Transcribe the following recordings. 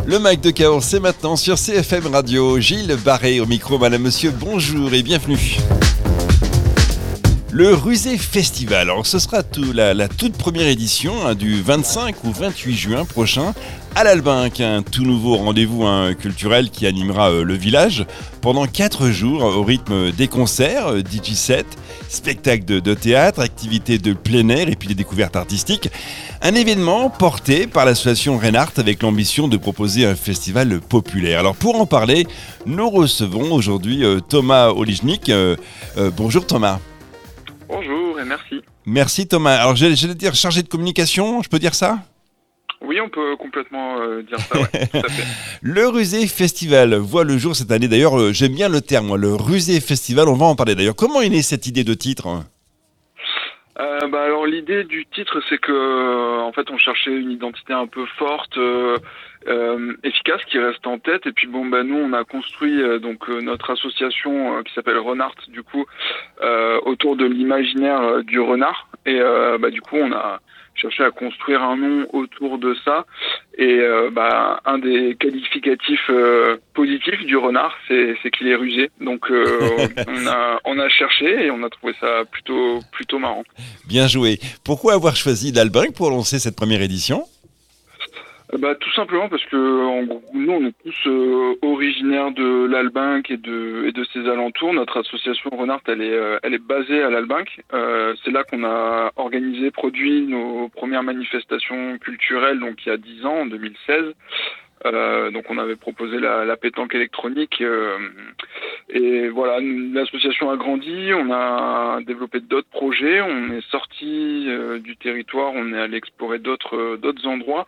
Le Mac de Cahors, c'est maintenant sur CFM Radio. Gilles Barré au micro. Madame, monsieur, bonjour et bienvenue. Le Rusé Festival, alors ce sera la toute première édition du 25 au 28 juin prochain à l'Albinque, un tout nouveau rendez-vous culturel qui animera le village pendant 4 jours au rythme des concerts, DJ set, spectacles de théâtre, activités de plein air et puis des découvertes artistiques. Un événement porté par l'association Reinhardt avec l'ambition de proposer un festival populaire. Alors pour en parler, nous recevons aujourd'hui Thomas Olijnik. Bonjour Thomas. Bonjour et merci. Merci Thomas. Alors j'allais dire chargé de communication, je peux dire ça ? Oui, on peut complètement dire ça, ouais, tout à fait. Le Rusé Festival voit le jour cette année. D'ailleurs, j'aime bien le terme, le Rusé Festival, on va en parler d'ailleurs. Comment est née cette idée de titre ? Alors l'idée du titre, c'est que en fait on cherchait une identité un peu forte, efficace, qui reste en tête. Et puis nous on a construit notre association qui s'appelle Reinhardt du coup autour de l'imaginaire du renard. Et du coup on a cherché à construire un nom autour de ça. Et un des qualificatifs positifs du renard, c'est qu'il est rusé. Donc on a cherché et on a trouvé ça plutôt marrant. Bien joué. Pourquoi avoir choisi l'Albinque pour lancer cette première édition ? Tout simplement parce que nous on est tous originaires de l'Albinque et de ses alentours. Notre association Reinhardt elle est basée à l'Albinque. C'est là qu'on a produit nos premières manifestations culturelles donc il y a 10 ans, en 2016. Donc on avait proposé la pétanque électronique et voilà, l'association a grandi, on a développé d'autres projets, on est sorti du territoire, on est allé explorer d'autres endroits.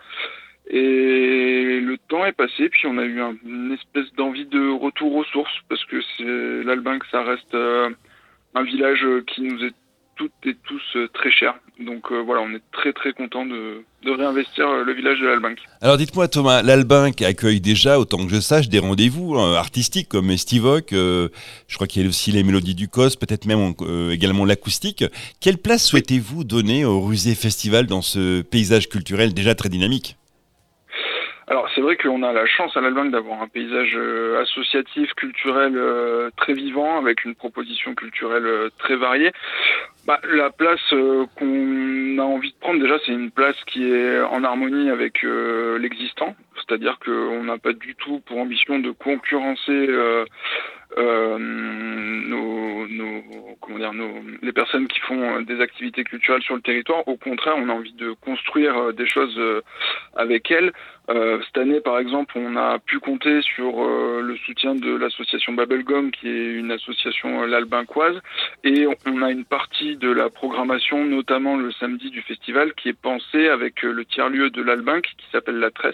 Et le temps est passé, puis on a eu une espèce d'envie de retour aux sources, parce que l'Albinque, ça reste un village qui nous est toutes et tous très cher. Donc on est très très content de réinvestir le village de l'Albinque. Alors dites-moi Thomas, l'Albinque accueille déjà, autant que je sache, des rendez-vous artistiques comme Estivoque, je crois qu'il y a aussi les Mélodies du Cos, peut-être même également l'acoustique. Quelle place souhaitez-vous donner au Rusé Festival dans ce paysage culturel déjà très dynamique ? Alors c'est vrai qu'on a la chance à l'Albinque d'avoir un paysage associatif, culturel très vivant, avec une proposition culturelle très variée. La place qu'on a envie de prendre déjà, c'est une place qui est en harmonie avec l'existant, c'est-à-dire qu'on n'a pas du tout pour ambition de concurrencer les personnes qui font des activités culturelles sur le territoire. Au contraire, on a envie de construire des choses avec elles. Cette année, par exemple, on a pu compter sur le soutien de l'association Babelgum, qui est une association l'albincoise, et on a une partie de la programmation, notamment le samedi du festival, qui est pensée avec le tiers-lieu de l'Albinque, qui s'appelle La Tresse.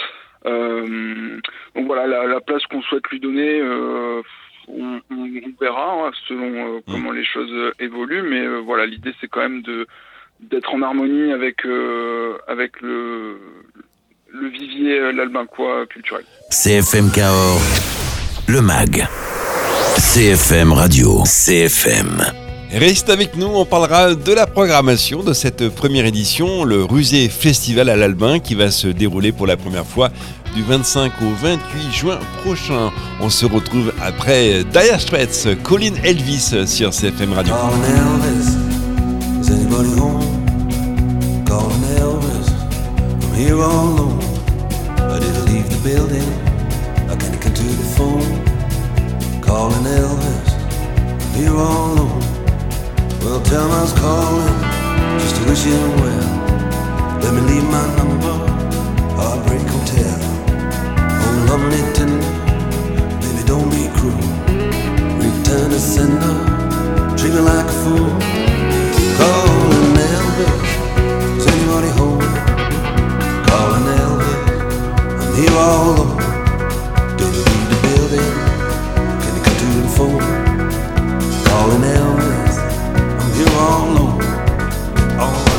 Donc voilà, la place qu'on souhaite lui donner, on verra selon comment les choses évoluent, mais voilà, l'idée c'est quand même d'être en harmonie avec le vivier l'albincois culturel. CFM Cahors, le MAG. CFM Radio, CFM. Reste avec nous, on parlera de la programmation de cette première édition, le Rusé Festival à l'Albinque, qui va se dérouler pour la première fois du 25 au 28 juin prochain. On se retrouve après Dire Straits, Colin Elvis sur CFM Radio. Calling Elvis, is anybody home? Calling Elvis, I'm here all alone. I didn't leave the building, I can't get to the phone. Calling Elvis, I'm here all alone. Well, tell me I was calling just to wish you well. Let me leave my number, Heartbreak Hotel. Oh, lovely tender, baby, don't be cruel. Return to sender, treat me like a fool. Calling Elvis, is anybody home? Calling Elvis, I'm here all alone. Don't you leave the building, can you come to the phone? Calling Elvis, I'm here all alone. All right.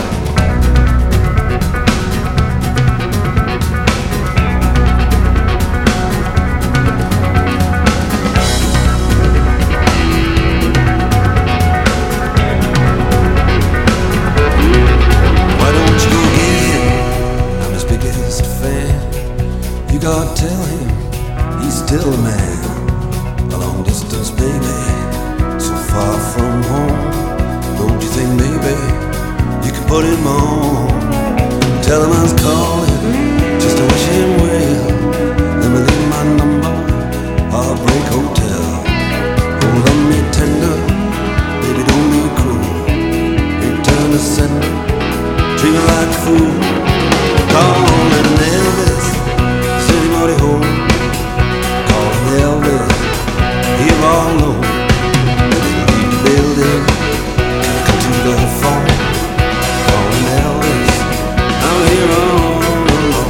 tell a man, a long distance baby, so far from home. Don't you think maybe you can put him on? Tell him I was calling just to wish him well. Let me leave my number, Heartbreak Hotel. Hold on me tender, baby don't be cruel. Return to sender, treat me like a fool. Calling Elvis, send him out home. Calling Elvis, here all alone. Leave the building, come to the phone. Calling Elvis, I'm here all alone.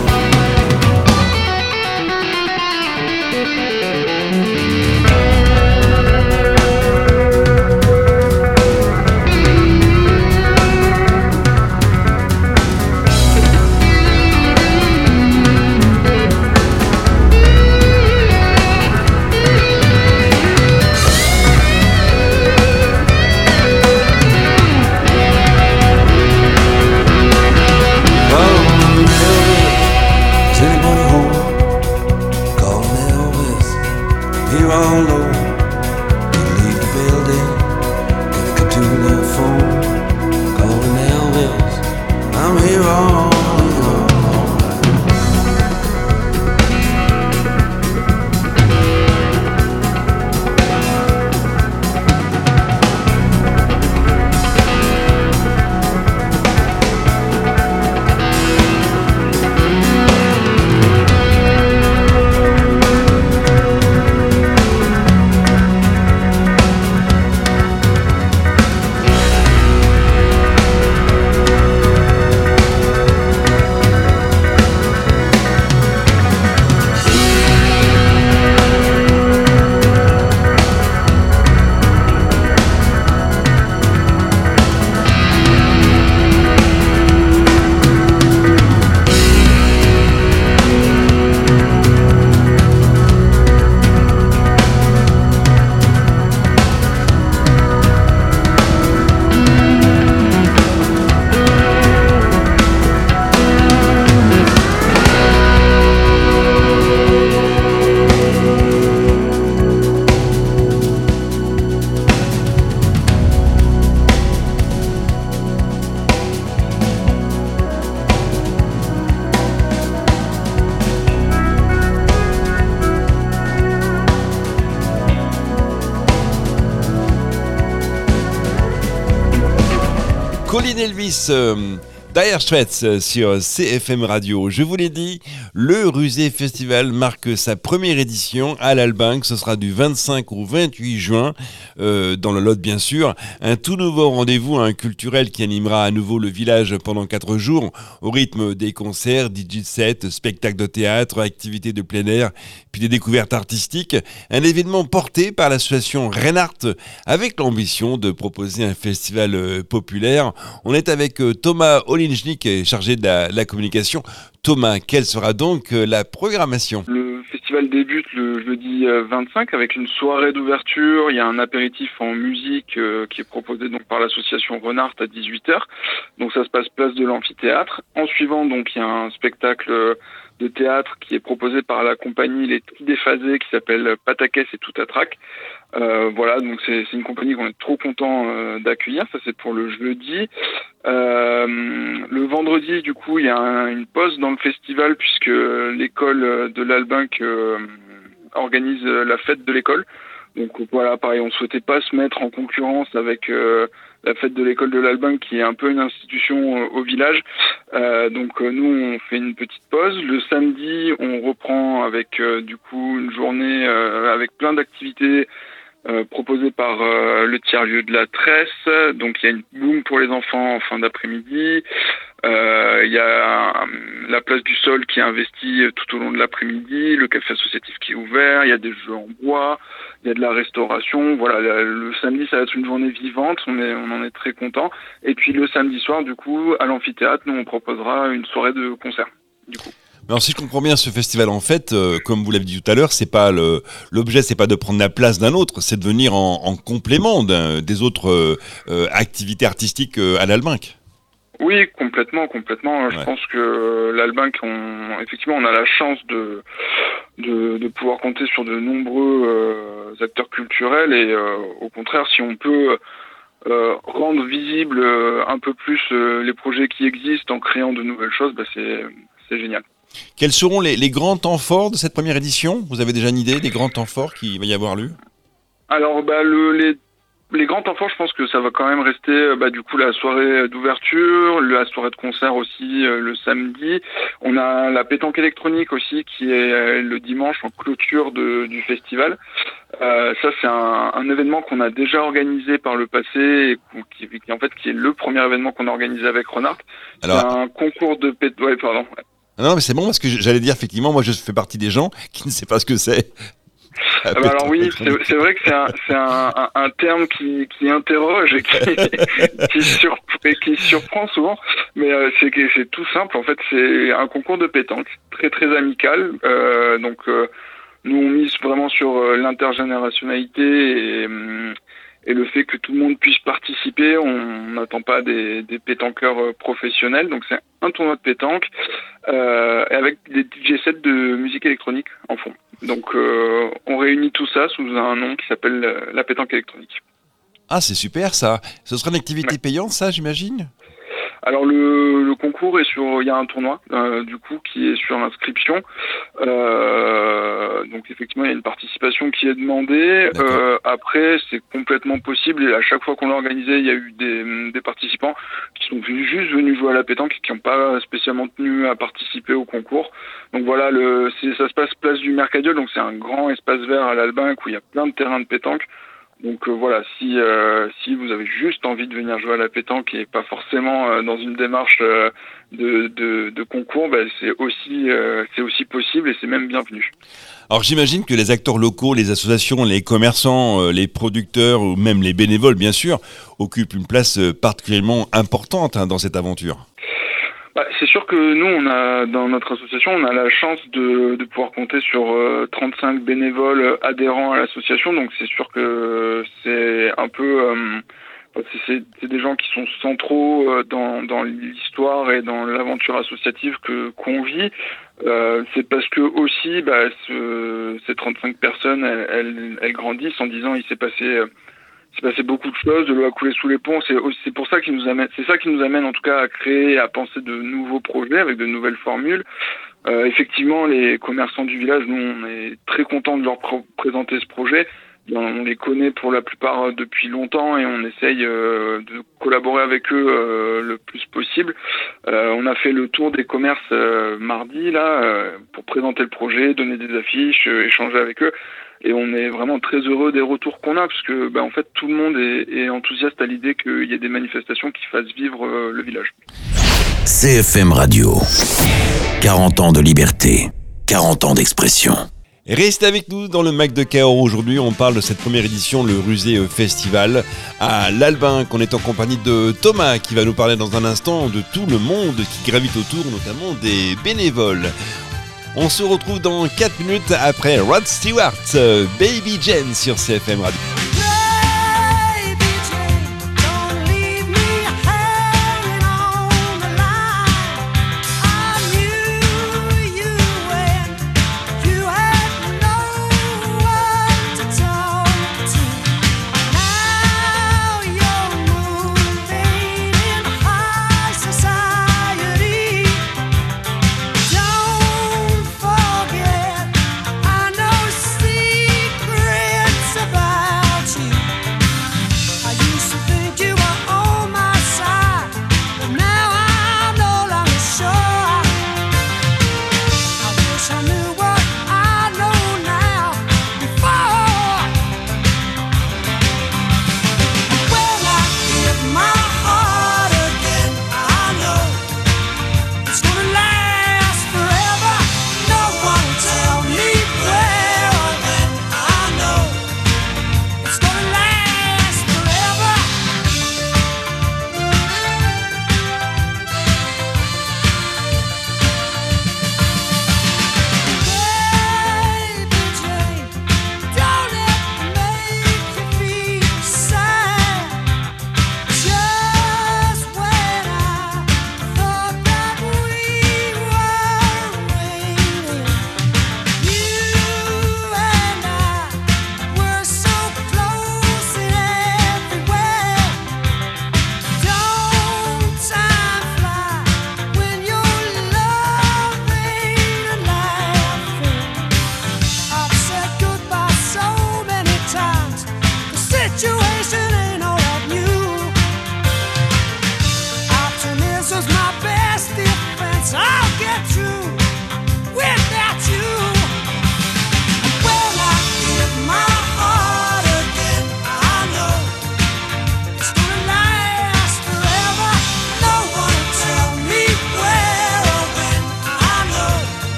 Colin Elvis, Dire Straits sur CFM Radio. Je vous l'ai dit, le Rusé Festival marque sa première édition à l'Albinque. Ce sera du 25 au 28 juin, dans le Lot bien sûr. Un tout nouveau rendez-vous culturel qui animera à nouveau le village pendant 4 jours, au rythme des concerts, DJ sets, spectacles de théâtre, activités de plein air, puis des découvertes artistiques. Un événement porté par l'association Reinhardt, avec l'ambition de proposer un festival populaire. On est avec Thomas Olinjnik, chargé de la communication. Thomas, quelle sera donc la programmation ? Le festival débute le jeudi 25 avec une soirée d'ouverture. Il y a un apéritif en musique qui est proposé donc par l'association Reinhardt à 18h. Donc ça se passe place de l'amphithéâtre. En suivant, donc il y a un spectacle de théâtre qui est proposé par la compagnie Les Tridéphasés qui s'appelle Patakès et Tout à Trac. Voilà, donc c'est une compagnie qu'on est trop content d'accueillir. Ça c'est pour le jeudi. Le vendredi, du coup, il y a une pause dans le festival puisque l'école de l'Albinque organise la fête de l'école. Donc voilà, pareil, on ne souhaitait pas se mettre en concurrence avec la fête de l'école de l'Albinque qui est un peu une institution au village. Donc nous, on fait une petite pause. Le samedi, on reprend avec du coup une journée avec plein d'activités proposées par le tiers-lieu de la Tresse. Donc il y a une boum pour les enfants en fin d'après-midi. Il y a la place du Sol qui est investie tout au long de l'après-midi, le café associatif qui est ouvert, il y a des jeux en bois, il y a de la restauration. Voilà, le samedi ça va être une journée vivante, on en est très content. Et puis le samedi soir, du coup, à l'amphithéâtre, nous on proposera une soirée de concert, du coup. Alors si je comprends bien, ce festival en fait, comme vous l'avez dit tout à l'heure, c'est pas l'objet, c'est pas de prendre la place d'un autre, c'est de venir en complément des autres activités artistiques à l'Albinque. Oui, complètement. Je Ouais. pense que l'Albank, effectivement, on a la chance de pouvoir compter sur de nombreux acteurs culturels et au contraire, si on peut rendre visible un peu plus les projets qui existent en créant de nouvelles choses, c'est génial. Quels seront les grands temps forts de cette première édition? Vous avez déjà une idée des grands temps forts qu'il va y avoir lieu? Alors, les grands temps forts, je pense que ça va quand même rester du coup la soirée d'ouverture, la soirée de concert aussi le samedi. On a la pétanque électronique aussi qui est le dimanche en clôture du festival. Ça c'est un événement qu'on a déjà organisé par le passé et qui est le premier événement qu'on a organisé avec Renard. C'est Alors, un concours de pétanque. Ouais, pardon. non, mais c'est bon parce que j'allais dire effectivement, moi je fais partie des gens qui ne savent pas ce que c'est. Alors oui, c'est vrai que c'est un terme qui interroge et qui surprend souvent, mais c'est tout simple. En fait, c'est un concours de pétanque très très amical. Nous on mise vraiment sur l'intergénérationnalité et le fait que tout le monde puisse participer. On n'attend pas des pétanqueurs professionnels. Donc c'est un tournoi de pétanque avec des DJ sets de musique électronique en fond. Donc on réunit tout ça sous un nom qui s'appelle la pétanque électronique. Ah, c'est super ça. Ce sera une activité payante, ça, j'imagine? Alors le concours il y a un tournoi du coup qui est sur l'inscription. Donc effectivement il y a une participation qui est demandée. Après c'est complètement possible et à chaque fois qu'on l'a organisé il y a eu des participants qui sont juste venus jouer à la pétanque et qui n'ont pas spécialement tenu à participer au concours. Donc voilà, ça se passe place du Mercadiol, donc c'est un grand espace vert à l'Albank où il y a plein de terrains de pétanque. Donc voilà, si vous avez juste envie de venir jouer à la pétanque et pas forcément dans une démarche de concours, c'est aussi possible et c'est même bienvenu. Alors j'imagine que les acteurs locaux, les associations, les commerçants, les producteurs ou même les bénévoles, bien sûr, occupent une place particulièrement importante dans cette aventure. C'est sûr que nous, dans notre association, on a la chance de pouvoir compter sur 35 bénévoles adhérents à l'association. Donc c'est sûr que c'est un peu, c'est des gens qui sont centraux dans l'histoire et dans l'aventure associative qu'on vit. C'est parce que aussi, ces 35 personnes, elles grandissent en disant il s'est passé beaucoup de choses, de l'eau a coulé sous les ponts. C'est pour ça c'est ça qui nous amène en tout cas à créer, à penser de nouveaux projets avec de nouvelles formules. Effectivement, les commerçants du village, nous, on est très contents de leur présenter ce projet. On les connaît pour la plupart depuis longtemps et on essaye de collaborer avec eux le plus possible. On a fait le tour des commerces mardi là pour présenter le projet, donner des affiches, échanger avec eux. Et on est vraiment très heureux des retours qu'on a parce que en fait tout le monde est enthousiaste à l'idée qu'il y ait des manifestations qui fassent vivre le village. CFM Radio. 40 ans de liberté, 40 ans d'expression. Restez avec nous dans le Mac de Cahors. Aujourd'hui, on parle de cette première édition, le Rusé Festival à l'Albank. On est en compagnie de Thomas qui va nous parler dans un instant de tout le monde qui gravite autour, notamment des bénévoles. On se retrouve dans 4 minutes après Rod Stewart, Baby Jane sur CFM Radio. Secrets about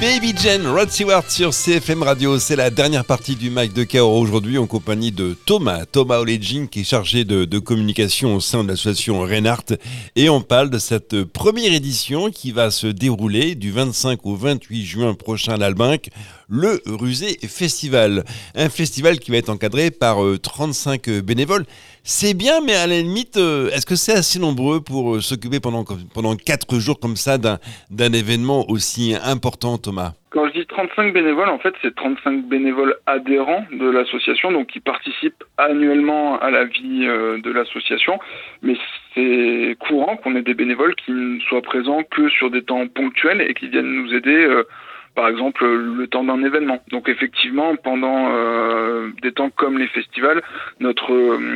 Baby Jane, Rod Stewart sur CFM Radio. C'est la dernière partie du Mic de Cahors aujourd'hui en compagnie de Thomas Oledjin qui est chargé de communication au sein de l'association Reinhardt. Et on parle de cette première édition qui va se dérouler du 25 au 28 juin prochain à l'Albinque, le Rusé Festival. Un festival qui va être encadré par 35 bénévoles. C'est bien, mais à la limite, est-ce que c'est assez nombreux pour s'occuper pendant 4 jours comme ça d'un événement aussi important, Thomas ? Quand je dis 35 bénévoles, en fait, c'est 35 bénévoles adhérents de l'association, donc qui participent annuellement à la vie de l'association. Mais c'est courant qu'on ait des bénévoles qui ne soient présents que sur des temps ponctuels et qui viennent nous aider, par exemple, le temps d'un événement. Donc effectivement, pendant des temps comme les festivals, notre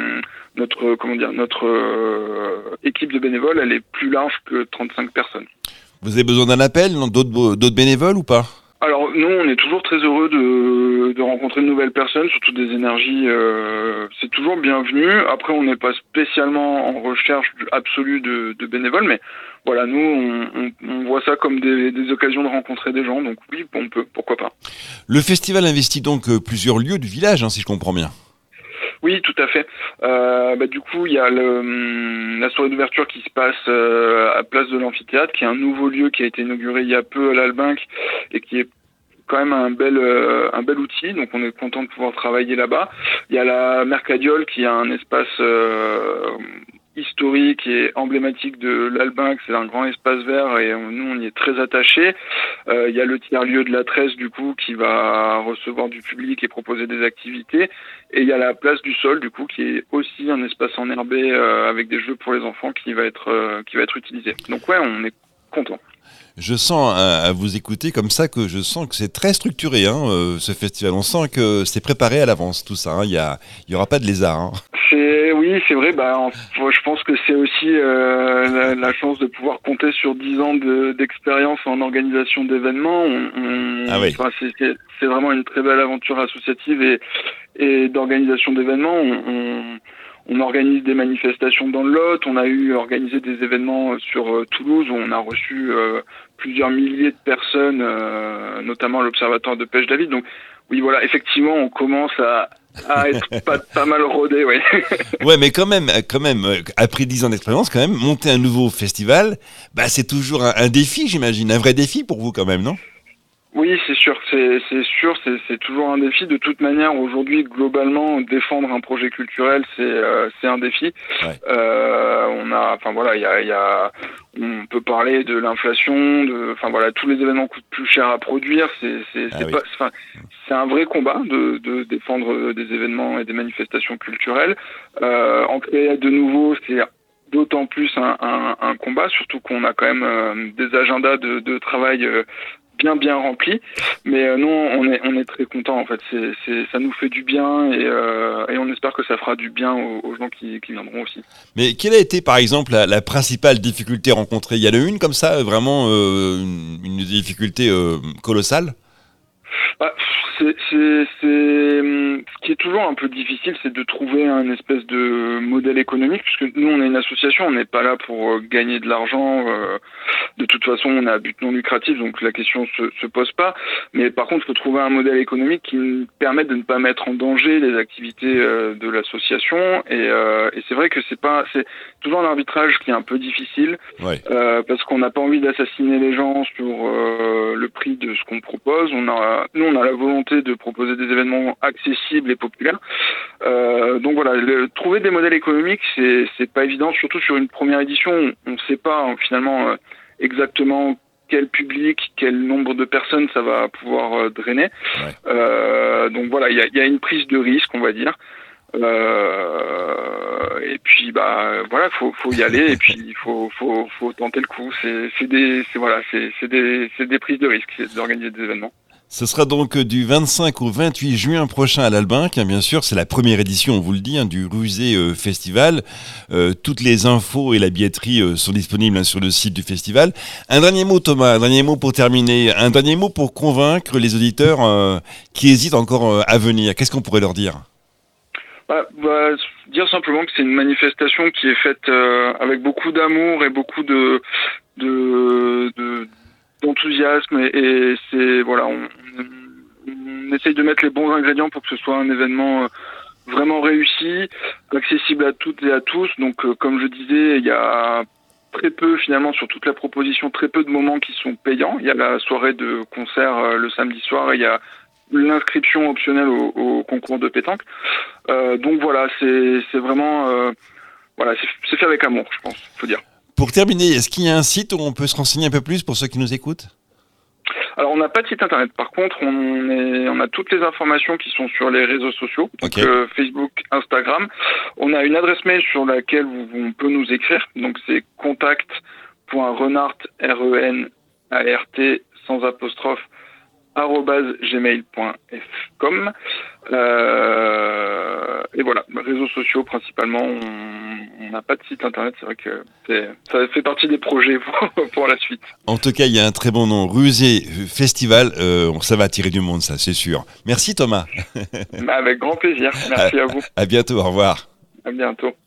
équipe de bénévoles, elle est plus large que 35 personnes. Vous avez besoin d'un appel, d'autres bénévoles ou pas ? Alors nous, on est toujours très heureux de rencontrer de nouvelles personnes, surtout des énergies. C'est toujours bienvenu. Après, on n'est pas spécialement en recherche absolue de bénévoles, mais voilà, nous, on voit ça comme des occasions de rencontrer des gens. Donc oui, on peut, pourquoi pas. Le festival investit donc plusieurs lieux du village, si je comprends bien. Oui, tout à fait. Du coup, il y a la soirée d'ouverture qui se passe à Place de l'Amphithéâtre, qui est un nouveau lieu qui a été inauguré il y a peu à l'Albinque et qui est quand même un bel outil. Donc, on est content de pouvoir travailler là-bas. Il y a la Mercadiole qui a un espace historique et emblématique de l'Albinque. C'est un grand espace vert et nous, on y est très attachés. Il y a le tiers-lieu de la Tresse, du coup, qui va recevoir du public et proposer des activités. Et il y a la place du Sol, du coup, qui est aussi un espace enherbé avec des jeux pour les enfants qui va être utilisé. Donc ouais, on est content. Je sens à vous écouter comme ça que je sens que c'est très structuré, ce festival. On sent que c'est préparé à l'avance tout ça. Il y aura pas de lézard. Oui, c'est vrai. Je pense que c'est aussi la chance de pouvoir compter sur 10 ans d'expérience en organisation d'événements. Oui. C'est vraiment une très belle aventure associative et d'organisation d'événements. On organise des manifestations dans le Lot. On a organisé des événements sur Toulouse où on a reçu plusieurs milliers de personnes, notamment à l'Observatoire de pêche David. Donc oui, voilà, effectivement, on commence à être pas mal rodé, oui. Ouais, mais quand même, après 10 ans d'expérience, quand même, monter un nouveau festival, c'est toujours un défi, j'imagine, un vrai défi pour vous quand même, non ? Oui, c'est sûr, c'est toujours un défi. De toute manière, aujourd'hui, globalement, défendre un projet culturel, c'est un défi. Ouais. On peut parler de l'inflation, tous les événements coûtent plus cher à produire. C'est un vrai combat de défendre des événements et des manifestations culturelles. En créer de nouveau, c'est d'autant plus un combat, surtout qu'on a quand même des agendas de travail bien rempli, mais nous on est très contents en fait. Ça nous fait du bien et on espère que ça fera du bien aux gens qui viendront aussi. Mais quelle a été par exemple la principale difficulté rencontrée ? Il y en a une comme ça, vraiment une difficulté colossale ? Ce qui est toujours un peu difficile, c'est de trouver un espèce de modèle économique, puisque nous, on est une association, on n'est pas là pour gagner de l'argent. De toute façon, on a un but non lucratif, donc la question se pose pas. Mais par contre, il faut trouver un modèle économique qui nous permette de ne pas mettre en danger les activités de l'association. Et c'est vrai que c'est toujours un arbitrage qui est un peu difficile, ouais. Parce qu'on n'a pas envie d'assassiner les gens sur le prix de ce qu'on propose. Nous, on a la volonté de proposer des événements accessibles et populaires. Donc voilà, trouver des modèles économiques, c'est pas évident, surtout sur une première édition. On ne sait pas finalement exactement quel public, quel nombre de personnes ça va pouvoir drainer. Ouais. Donc voilà, il y a une prise de risque, on va dire. Et puis voilà, faut y aller et puis il faut tenter le coup. C'est des prises de risque, c'est d'organiser des événements. Ce sera donc du 25 au 28 juin prochain à l'Albinque, bien sûr, c'est la première édition, on vous le dit, du Rusé Festival. Toutes les infos et la billetterie sont disponibles sur le site du festival. Un dernier mot Thomas, un dernier mot pour terminer, un dernier mot pour convaincre les auditeurs qui hésitent encore à venir. Qu'est-ce qu'on pourrait leur dire ? Dire simplement que c'est une manifestation qui est faite avec beaucoup d'amour et beaucoup d'enthousiasme et c'est voilà, on essaye de mettre les bons ingrédients pour que ce soit un événement vraiment réussi, accessible à toutes et à tous. Donc comme je disais, il y a très peu finalement sur toute la proposition, très peu de moments qui sont payants. Il y a la soirée de concert le samedi soir et il y a l'inscription optionnelle au concours de pétanque. Donc voilà, c'est vraiment voilà, c'est fait avec amour, je pense, faut dire. Pour terminer, est-ce qu'il y a un site où on peut se renseigner un peu plus pour ceux qui nous écoutent ? Alors, on n'a pas de site internet. Par contre, on a toutes les informations qui sont sur les réseaux sociaux, donc Facebook, Instagram. On a une adresse mail sur laquelle on peut nous écrire. Donc, c'est contact.renart, RENART, sans apostrophe, @gmail.com. Et voilà, réseaux sociaux principalement. On n'a pas de site internet, c'est vrai que ça fait partie des projets pour la suite. En tout cas, il y a un très bon nom, Rusé Festival. Ça va attirer du monde, ça, c'est sûr. Merci Thomas. Avec grand plaisir. Merci à vous. À bientôt, au revoir. À bientôt.